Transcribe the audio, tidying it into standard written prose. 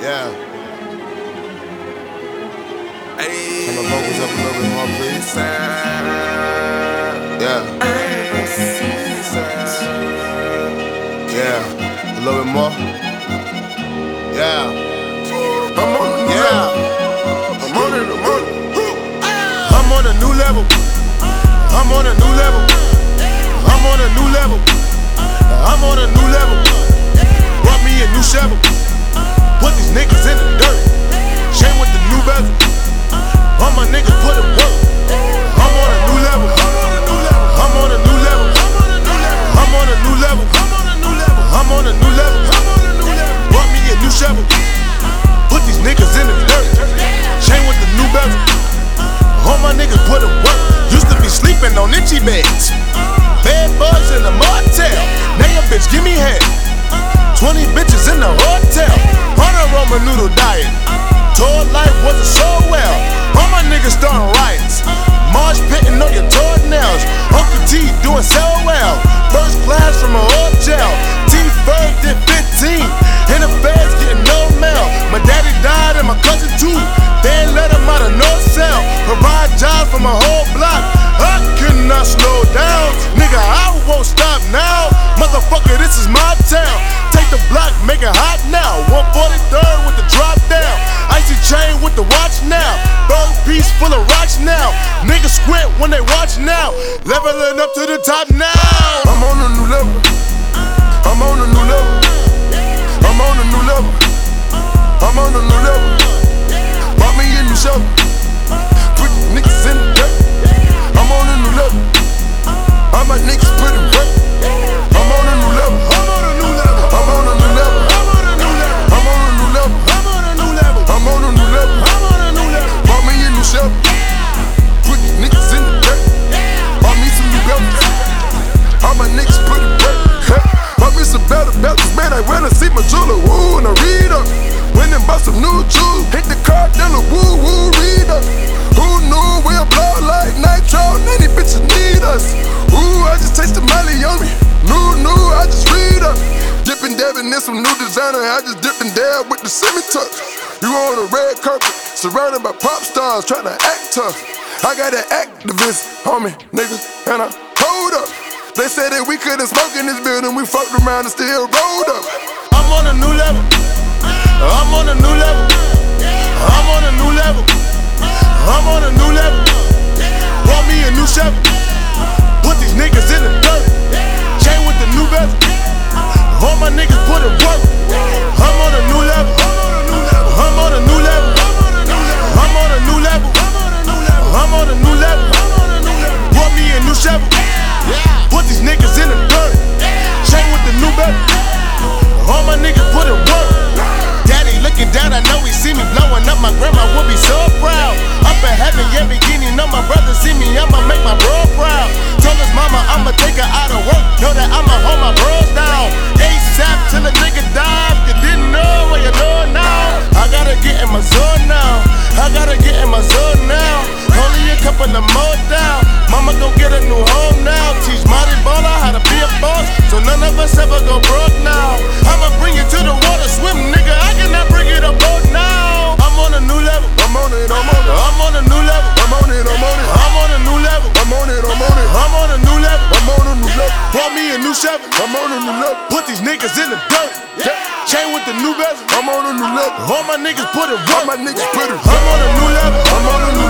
Yeah. Hey. Turn the vocals up a little bit more, please. Yeah. Yeah. A little bit more. Yeah. I'm on a new level. I'm on a new level. I'm on a new level. I'm on a new level. I'm on a new level. Brought me a new shovel. Put these niggas in the dirt. Chain with the new bezel. All my niggas put in work. I'm on a new level. I'm on a new level. I'm on a new level. I'm on a new level. Brought me a new shovel. Put these niggas in the dirt. Chain with the new bezel. All my niggas put in work. Used to be sleeping on itchy beds. Bad bugs in the motel. Now your bitch give me head. 20 bitches in the hotel. On a Roman noodle diet. Told life wasn't so well. All my niggas starting riots. Marsh pitting on your toenails. Uncle T doing so well. First class from a hotel. T-Ferg did 15. And the feds getting no mail. My daddy died and my cousin too. They ain't let him out of no cell. Provide jobs for my whole block. I cannot slow down. Nigga, I won't stop now. Motherfucker, this is my town. Take the block, make it hot now. 143rd with the drop down. Icy chain with the watch now. Bird piece full of rocks now. Niggas squint when they watch now. Leveling up to the top now. I'm on a new level. I'm on a new level. I'm on a new level. I'm on a new level. Bought me a new shovel. Put niggas in the dirt. I'm on a new level. All my niggas put in work. I'm on a new level. I'm on a new level. I'm on a new level. I'm on a new level. I'm on a new level. I'm on a new level. I'm on a new level. I'm on a new level. Bought me a new shovel. Put these niggas in the dirt. Bought me some new belts. All my niggas put in work. Bought me some better belts. Man, I went and see my jeweler. Woo, and I read up. Went and bought some new jewels. Hit the car dealer. Woo, woo, read up. Who knew we'll blow like nitro? And these bitches need us. Ooh, I just tasted Molly on me. New, I just read up. Dippin' dabbing in some new designer. I just dipped and dab with the semi-tuck. You on a red carpet, surrounded by pop stars, tryna act tough. I got an activist on me, nigga, and I hold up. They said that we couldn't smoke in this building. We fucked around and still rolled up. I'm on a new level. I'm on a new level. I'm on a new level. I'm on a new level. Brought me a new shovel. Put these niggas in the dirt. Chain with the new bezel. All my niggas put in work. I'm on a new level. I'm on a new level. I'm on a new level. I'm on a new level. Brought me a new shovel. Put these niggas in the dirt. Chain with the new bezel. All my niggas put in work. Daddy looking down, I know he see me blowing up. My grandma would be so proud. Up in heaven, yeah, beginning. Know my brother see me, I'ma make my bro proud. Told his mama I'ma take her out of work. Know that I'ma hold my bros down. ASAP till a nigga die. If you didn't know, well you know now. I gotta get in my zone now. I gotta get in my zone now. Only a couple of more down. Mama gon' get a new home now. Teach Marty Baller how to be a boss, so none of us ever go broke now. I'ma bring you to the water, swim, nigga. I cannot bring you to boat now. I'm on a new level. I'm on it. I'm on it. I'm on a new level. I'm on it. I'm on it. I'm on a new level. I'm on it. I'm on it. I'm on a new level. I'm on a new level. Brought me a new shovel. I'm on a new level. Put these niggas in the dirt. Chain with the new bezel. I'm on a new level. All my niggas put it work. All my niggas put it. I'm on a new level. I'm on a new level.